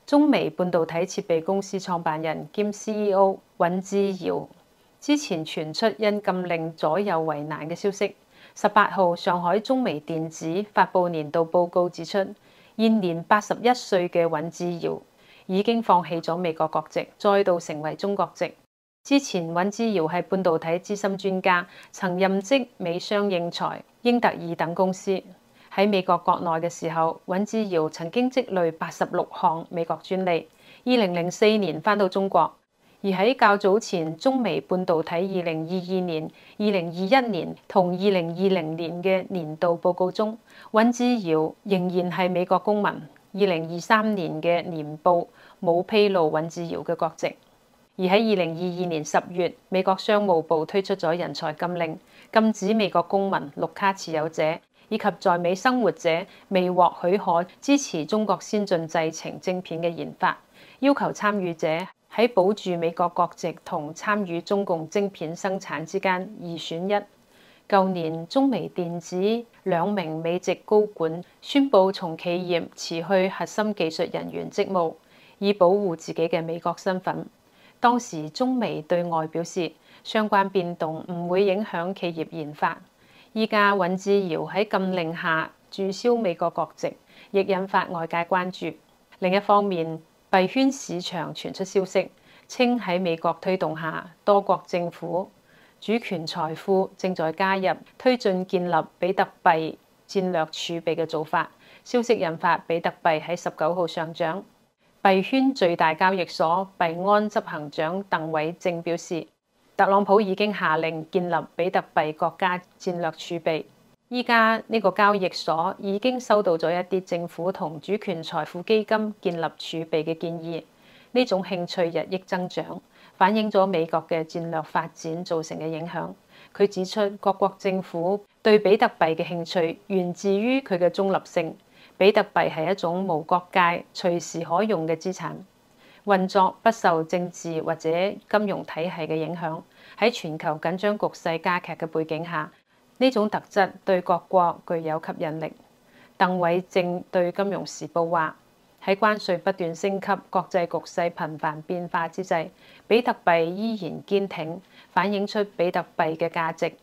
中微半導體設備公司創辦人兼 C E O 尹志堯之前傳出因禁令左右為難嘅消息。十八號，上海中微電子發布年度報告指出，現年八十一歲嘅尹志堯已經放棄咗美國國籍，再度成為中國籍。之前尹志堯係半導體資深專家，曾任職美商應材、英特爾等公司。喺美國國內嘅時候，尹志堯曾經積累八十六項美國專利。二零零四年返到中國，而喺較早前中微半導體二零二二年、二零二一年同二零二零年嘅年度報告中，尹志堯仍然係美國公民。二零二三年嘅年報冇披露尹志堯嘅國籍。而喺二零二二年十月，美國商務部推出咗人才禁令，禁止美國公民、綠卡持有者以及在美生活者未獲許可支持中國先進製程晶片嘅研發，要求參與者喺保住美國國籍同參與中共晶片生產之間二選一。舊年，中微電子兩名美籍高管宣布從企業辭去核心技術人員職務，以保護自己嘅美國身份。當時中微對外表示，相關變動唔會影響企業研發。依家尹志堯喺禁令下註銷美國國籍，亦引發外界關注。另一方面，幣圈市場傳出消息，稱喺美國推動下，多國政府主權財富正在加入推進建立比特幣戰略儲備嘅做法。消息引發比特幣喺十九號上漲。幣圈最大交易所幣安執行長鄧偉正表示，特朗普已經下令建立比特幣國家戰略儲備。依家呢個交易所已經收到咗一啲政府同主權財富基金建立儲備嘅建議，呢種興趣日益增長，反映咗美國嘅戰略發展造成嘅影響。佢指出，各國政府對比特幣嘅興趣源自於佢嘅中立性。比特幣係一種無國界、隨時可用嘅資產，運作不受政治或者金融體系嘅影響。喺全球緊張局勢加劇嘅背景下，呢種特質對各國具有吸引力。鄧偉正對《金融時報》話：喺關稅不斷升級、國際局勢頻繁變化之際，比特幣依然堅挺，反映出比特幣嘅價值。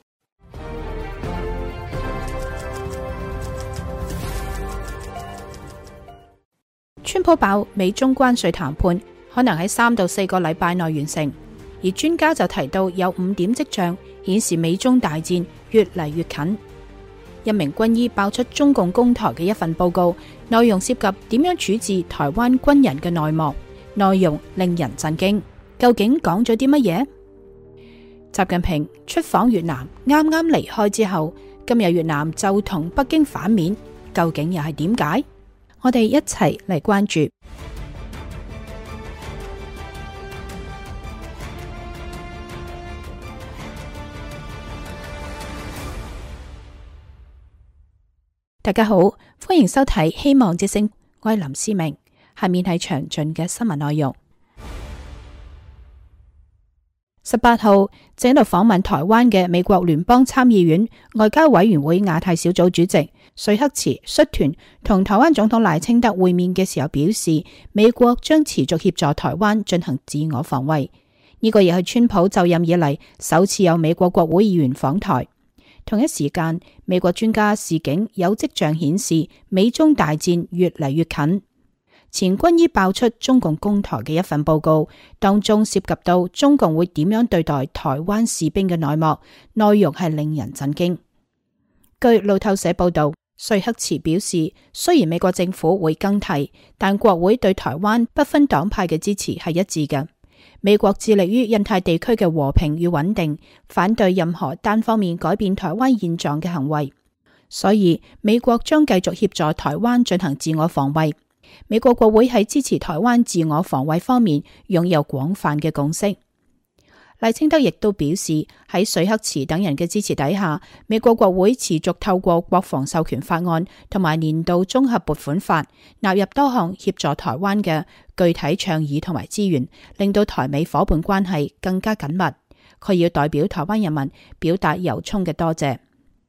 川普爆美中關稅談判可能喺三到四個禮拜內完成，而專家就提到有五點跡象顯示美中大戰越嚟越近。一名軍醫爆出中共攻台嘅一份報告，內容涉及點樣處置台灣軍人嘅內幕，內容令人震驚。究竟講咗啲乜嘢？習近平出訪越南，啱啱離開之後，今日越南就同北京反面，究竟又係點解？我哋一齊嚟關注。大家好，歡迎收睇希望之聲，我係林思明。下面係詳盡嘅新聞內容。十八號正喺度訪問台灣嘅美國聯邦參議院外交委員會亞太小組主席瑞克茨率團同台灣總統賴清德會面嘅時候表示，美國將持續協助台灣進行自我防衛。呢個亦係川普就任以嚟首次有美國國會議員訪台。同一時間，美國專家示警有跡象顯示美中大戰越嚟越近。前軍醫爆出中共攻台嘅一份報告，當中涉及到中共會點樣對待台灣士兵嘅內幕，內容係令人震驚。據路透社報道，瑞克茨表示，雖然美國政府會更替，但國會對台灣不分黨派嘅支持係一致嘅。美國致力於印太地區嘅和平與穩定，反對任何單方面改變台灣現狀嘅行為，所以美國將繼續協助台灣進行自我防衛。美國國會喺支持台灣自我防衛方面擁有廣泛嘅共識。賴清德亦都表示，喺瑞克茨等人嘅支持底下，美國國會持續透過國防授權法案同埋年度綜合撥款法納入多項協助台灣嘅具體倡議同埋資源，令到台美夥伴關係更加緊密。佢要代表台灣人民表達由衷嘅多謝。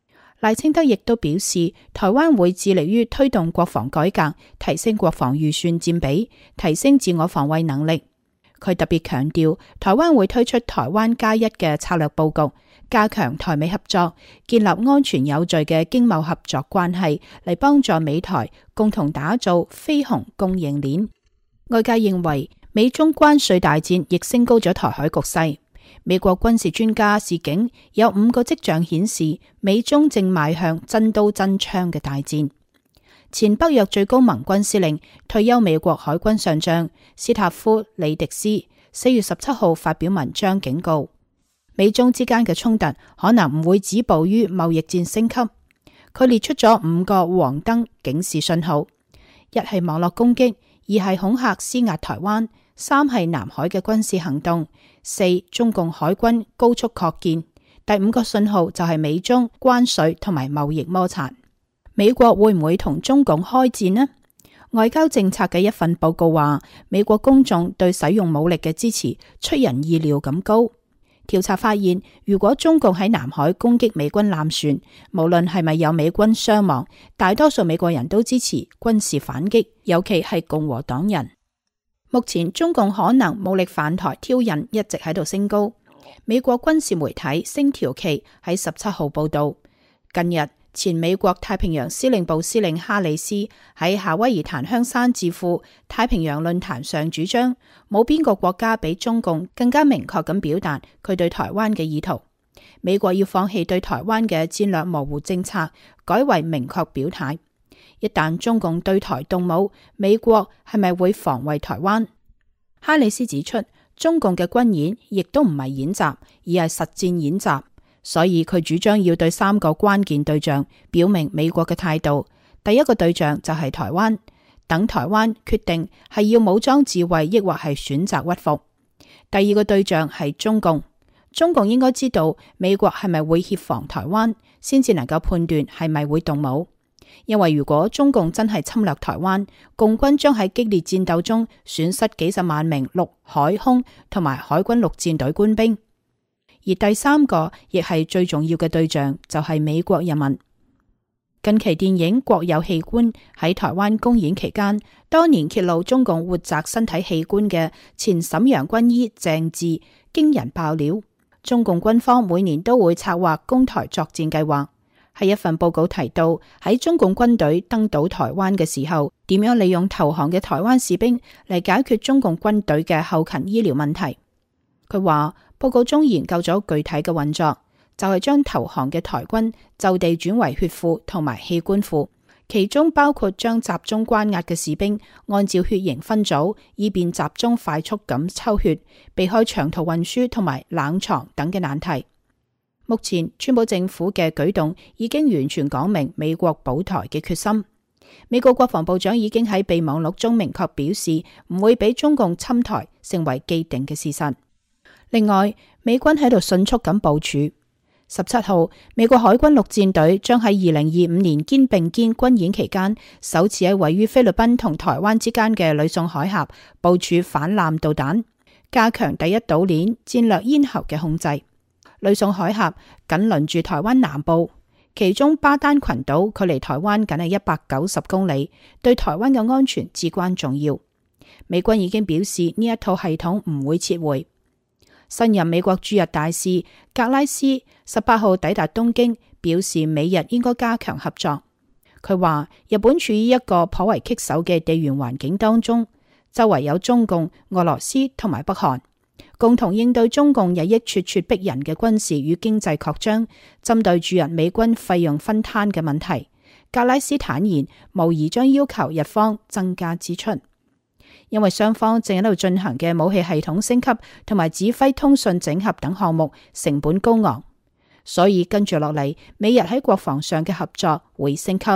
賴清德亦都表示，台灣會致力於推動國防改革，提升國防預算佔比，提升自我防衛能力。佢特別強調，台灣會推出台灣加一嘅策略佈局，加強台美合作，建立安全有序嘅經貿合作關係，嚟幫助美台共同打造飛鴻供應鏈。外界認為，美中關稅大戰亦升高咗台海局勢。美國軍事專家示警，有五個跡象顯示美中正邁向真刀真槍嘅大戰。前北約最高盟軍司令、退休美國海軍上將斯塔夫里迪斯四月十七號發表文章警告，美中之間嘅衝突可能唔會止步於貿易戰升級。佢列出咗五個黃燈警示信號：一係網絡攻擊，二係恐嚇施壓台灣，三係南海嘅軍事行動，四中共海軍高速擴建。第五個信號就係美中關稅同埋貿易摩擦。美國會唔會同中共開戰呢？外交政策嘅一份報告話，美國公眾對使用武力嘅支持出人意料咁高。調查發現，如果中共喺南海攻擊美軍艦船，無論係咪有美軍傷亡，大多數美國人都支持軍事反擊，尤其係共和黨人。目前中共可能武力犯台挑釁一直喺度升高。美國軍事媒體星條旗喺十七號報道，近日前美國太平洋司令部司令哈里斯喺夏威夷檀香山智庫太平洋論壇上主張，冇邊個國家比中共更加明確咁表達佢對台灣嘅意圖。美國要放棄對台灣嘅戰略模糊政策，改為明確表態。一旦中共對台動武，美國係咪會防衛台灣？哈里斯指出，中共嘅軍演亦都唔係演習，而係實戰演習。所以佢主張要對三個關鍵對象表明美國嘅態度。第一個對象就係台灣，等台灣決定係要武裝自衛，抑或係選擇屈服。第二個對象係中共，中共應該知道美國係咪會協防台灣，先至能夠判斷係咪會動武。因為如果中共真係侵略台灣，共軍將喺激烈戰鬥中損失幾十萬名陸海空同埋海軍陸戰隊官兵。而第三個亦係最重要嘅對象就係美國人民。近期電影《國有器官》喺台灣公演期間，當年揭露中共活摘身體器官嘅前瀋陽軍醫鄭智驚人爆料，中共軍方每年都會策劃攻台作戰計劃。喺一份報告提到，喺中共軍隊登島台灣嘅時候，點樣利用投降嘅台灣士兵嚟解決中共軍隊嘅後勤醫療問題。佢話報告中研究咗具體嘅運作，就係將投降嘅台軍就地轉為血庫同埋器官庫，其中包括將集中關押嘅士兵按照血型分組，以便集中快速咁抽血，避開長途運輸同埋冷藏等嘅難題。目前川普政府嘅舉動已經完全講明美國保台嘅決心。美國國防部長已經喺備忘錄中明確表示，唔會俾中共侵台成為既定嘅事實。另外，美軍喺度迅速咁部署。十七號，美國海軍陸戰隊將喺二零二五年肩並肩軍演期間，首次喺位於菲律賓同台灣之間嘅呂宋海峽部署反艦導彈，加強第一島鏈戰略咽喉嘅控制。呂宋海峽緊鄰住台灣南部，其中巴丹群島距離台灣僅係一百九十公里，對台灣嘅安全至關重要。美軍已經表示呢一套系統唔會撤回。新任美國駐日大使格拉斯十八號抵達東京，表示美日應該加強合作。佢話日本處於一個頗為棘手嘅地緣環境當中，周圍有中共、俄羅斯同埋北韓，共同應對中共日益咄咄逼人嘅軍事與經濟擴張。針對駐日美軍費用分攤嘅問題，格拉斯坦言，無疑將要求日方增加支出。因為雙方正喺度進行嘅武器系統升級同埋指揮通訊整合等項目成本高昂，所以跟住落嚟，美日喺國防上嘅合作會升級。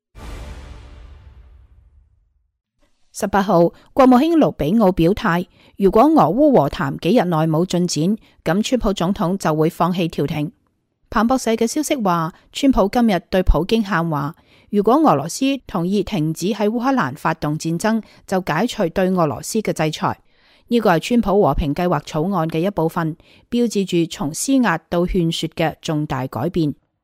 十八號，國務卿盧比奧表態，如果俄烏和談幾日內冇進展，咁川普總統就會放棄調停。彭博社嘅消息話，川普今日對普京喊話，如果俄羅斯同意停止喺烏克蘭發動戰爭，就解除對俄羅斯嘅制裁。呢個係川普和平計劃草案嘅一部分，標誌住從施壓到勸說嘅重大改變。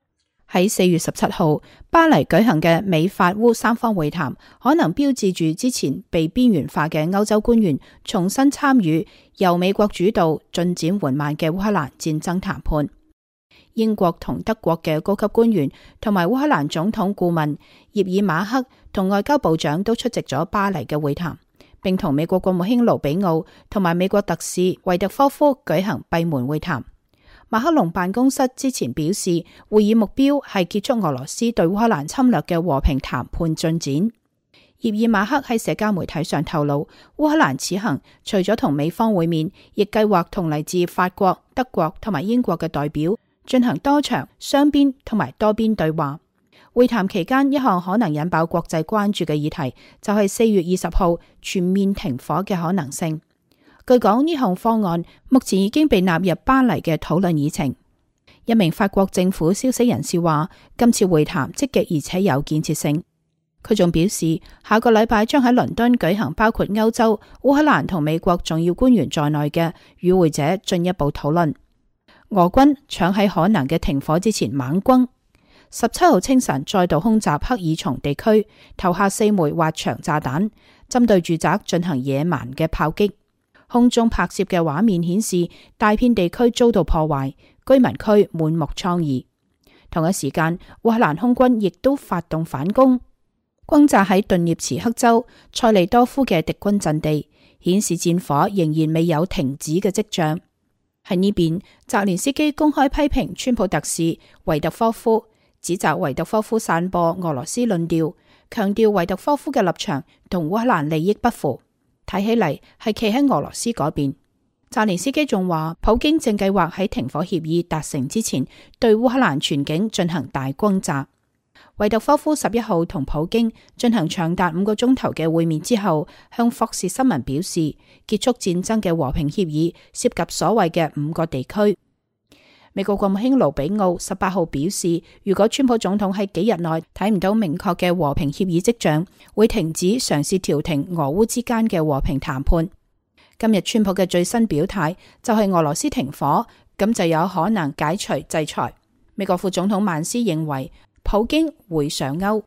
喺四月十七號巴黎舉行嘅美法烏三方會談，可能標誌住之前被邊緣化嘅歐洲官員重新參與由美國主導、進展緩慢嘅烏克蘭戰爭談判。英國同德國嘅高級官員同埋烏克蘭總統顧問葉爾馬克同外交部長都出席咗巴黎嘅會談，並同美國國務卿盧比奧同埋美國特使維特科夫舉行閉門會談。馬克龍辦公室之前表示，會議目標係結束俄羅斯對烏克蘭侵略嘅和平談判進展。葉爾馬克喺社交媒體上透露，烏克蘭此行除咗同美方會面，亦計劃同嚟自法國、德國同埋英國嘅代表進行多場雙邊同埋多邊對話。會談期間，一項可能引爆國際關注嘅議題就係四月二十號全面停火嘅可能性。據講，呢項方案目前已經被納入巴黎嘅討論議程。一名法國政府消息人士話，今次會談積極而且有建設性。佢仲表示，下個禮拜將喺倫敦舉行包括歐洲、烏克蘭同美國重要官員在內嘅與會者進一步討論。俄軍搶喺可能嘅停火之前猛攻，十七號清晨再度空襲克爾松地區，投下四枚滑翔炸彈，針對住宅進行野蠻嘅炮擊。空中拍攝嘅畫面顯示，大片地區遭到破壞，居民區滿目瘡痍。同一時間，烏克蘭空軍亦都發動反攻，轟炸喺頓涅茨克州塞利多夫嘅敵軍陣地，顯示戰火仍然未有停止嘅跡象。喺呢邊，澤連斯基公開批評川普特使維特科夫，指責維特科夫散播俄羅斯論調，強調維特科夫嘅立場同烏克蘭利益不符。睇起嚟係企喺俄羅斯嗰邊。澤連斯基仲話，普京正計劃喺停火協議達成之前，對烏克蘭全境進行大轟炸。維特科夫十一號同普京進行長達五個鐘頭嘅會面之後，向霍士新聞表示，結束戰爭嘅和平協議涉及所謂嘅五個地區。美國國務卿盧比奧十八號表示，如果川普總統喺幾日內睇唔到明確嘅和平協議跡象，會停止嘗試調停俄烏之間嘅和平談判。今日川普嘅最新表態就係俄羅斯停火，咁就有可能解除制裁。美國副總統曼斯認為普京會上鈎。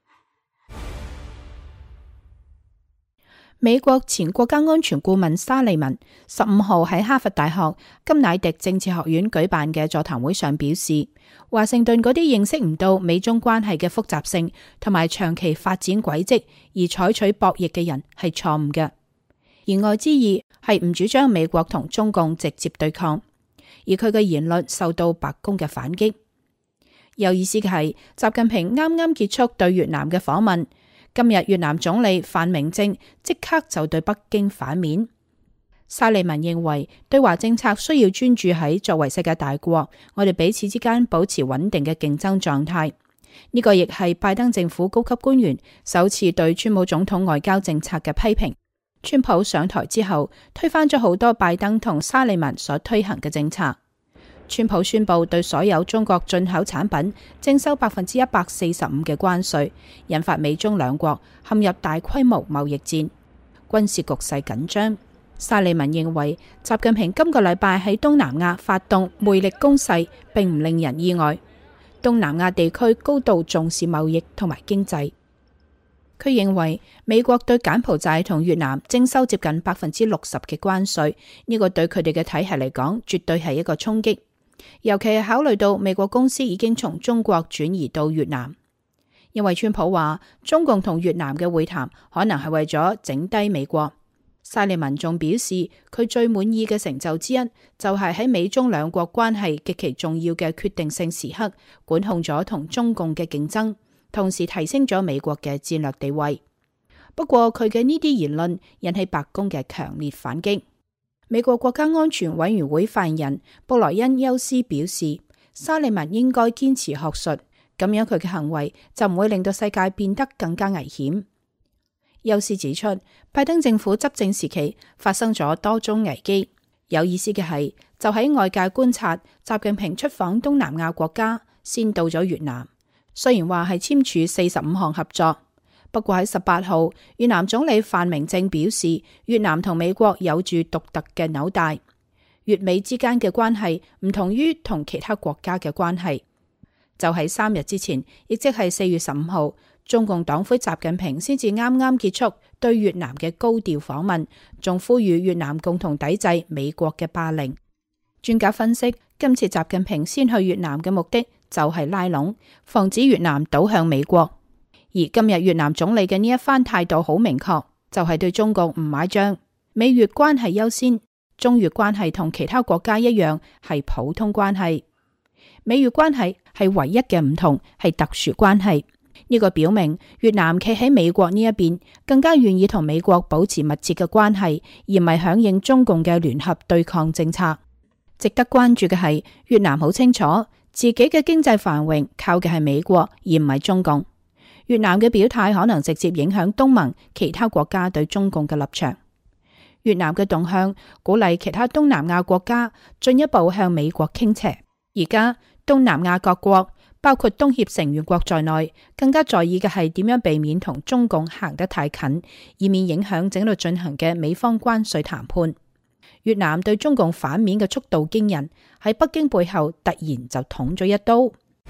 美國前國家安全顧問沙利文十五號喺哈佛大學金乃迪政治學院舉辦嘅座談會上表示，華盛頓嗰啲認識唔到美中關係嘅複雜性同埋長期發展軌跡而採取博弈嘅人係錯誤嘅。言外之意係唔主張美國同中共直接對抗，而佢嘅言論受到白宮嘅反擊。有意思嘅係，習近平啱啱結束對越南嘅訪問。今日越南總理范明政即刻就對北京反面。沙利文認為，對華政策需要專注喺作為世界大國，我哋彼此之間保持穩定嘅競爭狀態。呢個亦係拜登政府高級官員首次對川普總統外交政策嘅批評。川普上台之後，推翻咗好多拜登同沙利文所推行嘅政策。川普宣布對所有中國進口產品徵收百分之一百四十五嘅關稅，引發美中兩國陷入大規模貿易戰，軍事局勢緊張。沙利文認為，習近平今個禮拜喺東南亞發動魅力攻勢，並唔令人意外。東南亞地區高度重視貿易同埋經濟。佢認為美國對柬埔寨同越南徵收接近百分之六十嘅關稅，呢個對佢哋嘅體系嚟講，絕對係一個衝擊。尤其係考慮到美國公司已經從中國轉移到越南，因為川普話中共同越南嘅會談可能係為咗整低美國。沙利文仲表示，佢最滿意嘅成就之一就係喺美中兩國關係極其重要嘅決定性時刻，管控咗同中共嘅競爭，同時提升咗美國嘅戰略地位。不過佢嘅呢啲言論引起白宮嘅強烈反擊。美國國家安全委員會發言人布萊恩休斯表示，沙利文應該堅持學術，咁樣佢嘅行為就唔會令到世界變得更加危險。休斯指出，拜登政府執政時期發生咗多宗危機。有意思嘅係，就喺外界觀察，習近平出訪東南亞國家，先到咗越南。雖然話係簽署四十五項合作。不過喺十八號，越南總理范明政表示，越南同美國有住獨特嘅紐帶，越美之間嘅關係唔同於同其他國家嘅關係。 就喺三日之前，亦即係四月十五號，中共黨魁習近平先至啱啱結束對越南嘅高調訪問，仲呼籲越南共同抵制美國嘅霸凌。專家分析，今次習近平先去越南嘅目的就係拉攏，防止越南倒向美國。而今日越南總理嘅呢一番態度好明確，就係對中共唔買賬，美越關係優先，中越關係同其他國家一樣係普通關係。美越關係係唯一嘅唔同，係特殊關係。呢個表明越南企喺美國呢一邊，更加願意同美國保持密切嘅關係，而唔係響應中共嘅聯合對抗政策。值得關注嘅係，越南好清楚自己嘅經濟繁榮靠嘅係美國，而唔係中共。越南嘅表態可能直接影響東盟其他國家對中共嘅立場。越南嘅動向鼓勵其他東南亞國家進一步向美國傾斜。而家東南亞各國，包括東協成員國在內，更加在意嘅係點樣避免同中共行得太近，以免影響正喺度進行嘅美方關稅談判。越南對中共反面嘅速度驚人，喺北京背後突然就捅咗一刀。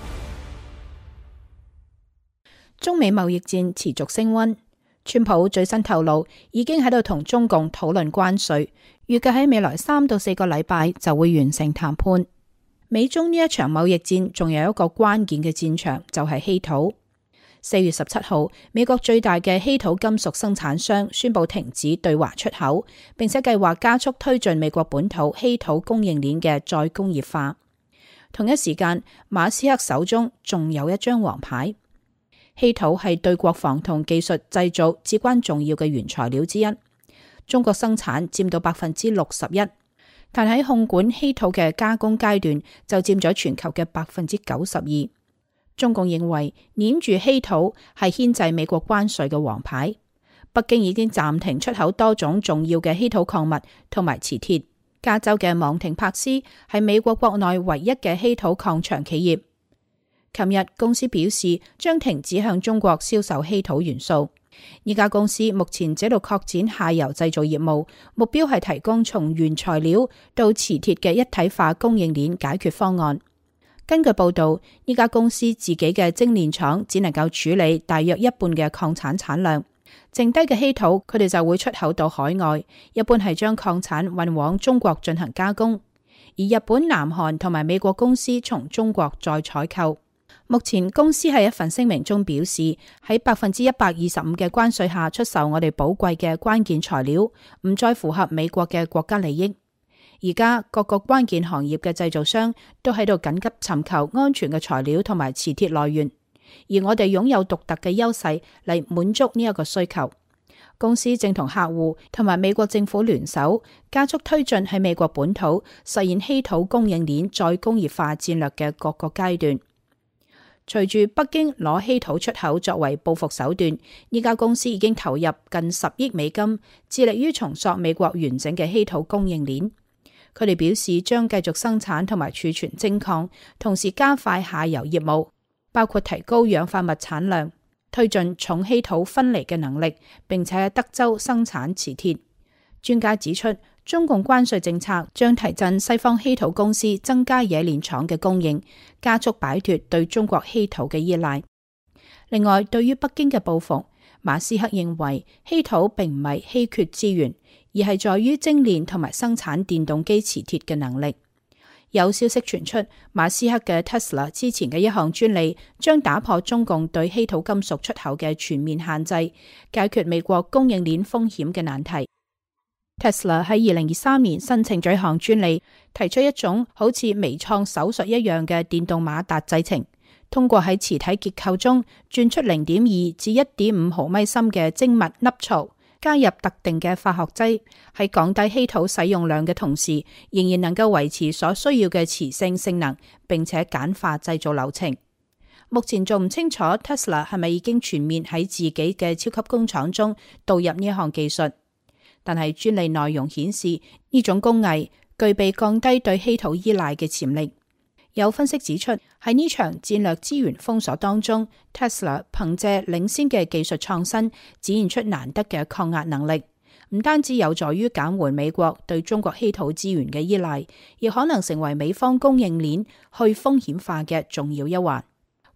中美貿易戰持續升溫，川普最新透露已經喺度同中共討論關稅，預計喺未來三到四個禮拜就會完成談判。美中呢一場貿易戰仲有一個關鍵嘅戰場，就係稀土。四月十七號，美國最大嘅稀土金屬生產商宣布停止對華出口，並且計劃加速推進美國本土稀土供應鏈嘅再工業化。同一時間，馬斯克手中仲有一張王牌。稀土係對國防同技術製造至關重要嘅原材料之一，中國生產佔到百分之六十一，但喺控管稀土嘅加工階段就佔咗全球嘅百分之九十二。中共認為黏住稀土係牽制美國關稅嘅王牌，北京已經暫停出口多種重要嘅稀土礦物同埋磁鐵。加州嘅昂廷柏斯係美國國內唯一嘅稀土礦場企業。琴日公司表示將停止向中國銷售稀土元素。呢家公司目前正喺度擴展下游製造業務，目標係提供從原材料到磁鐵嘅一體化供應鏈解決方案。根據報道，呢家公司自己嘅精煉廠只能夠處理大約一半嘅礦產產量，剩低嘅稀土佢哋就會出口到海外，一般係將礦產運往中國進行加工，而日本、南韓同埋美國公司從中國再採購。目前公司喺一份聲明中表示，喺百分之一百二十五嘅關稅下出售我哋寶貴嘅關鍵材料，唔再符合美國嘅國家利益。而家各個關鍵行業嘅製造商都喺度緊急尋求安全嘅材料同埋磁鐵來源，而我哋擁有獨特嘅優勢嚟滿足呢一個需求。公司正同客戶同埋美國政府聯手，加速推進喺美國本土實現稀土供應鏈再工業化戰略嘅各個階段。隨住北京攞稀土出口作為報復手段，呢家公司已經投入近十億美金，致力於重塑美國完整嘅稀土供應鏈。佢哋表示將繼續生產同埋儲存精礦，同時加快下游業務，包括提高氧化物產量，推進重稀土分離嘅能力，並且喺德州生產磁鐵。專家指出，中共關稅政策將提振西方稀土公司增加冶煉廠嘅供應，加速擺脫對中國稀土嘅依賴。另外，對於北京嘅報復，馬斯克認為稀土並唔係稀缺資源，而係在於精煉同埋生產電動機磁鐵嘅能力。有消息傳出，馬斯克嘅 Tesla 之前嘅一項專利將打破中共對稀土金屬出口嘅全面限制，解決美國供應鏈風險嘅難題。Tesla 喺二零二三年申請咗一項專利，提出一種好似微創手術一樣嘅電動馬達製程，通過喺磁體結構中鑽出零點二至一點五毫米深嘅精密凹槽，加入特定嘅化學劑，喺降低稀土使用量嘅同時，仍然能夠維持所需要嘅磁性性能，並且簡化製造流程。目前仲唔清楚 Tesla 係咪已經全面喺自己嘅超級工廠中導入呢一項技術。但係專利內容顯示，呢種工藝具備降低對稀土依賴嘅潛力。有分析指出，喺呢場戰略資源封鎖當中， Tesla 憑借領先嘅技術創新，展現出難得嘅抗壓能力，唔單止有助於減緩美國對中國稀土資源嘅依賴，亦可能成為美方供應鏈去風險化嘅重要一環。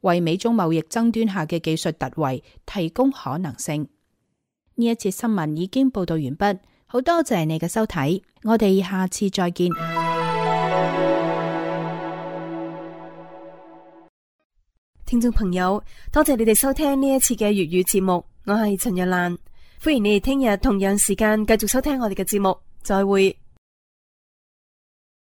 為美中貿易爭端下嘅技術突圍提供可能性。呢一節新聞已經報道完畢，好多謝你嘅收睇，我哋下次再見。 聽眾朋友，多謝你哋收聽呢一次嘅粵語節目，我係陳若蘭，歡迎你哋聽日同樣時間繼續收聽我哋嘅節目，再會。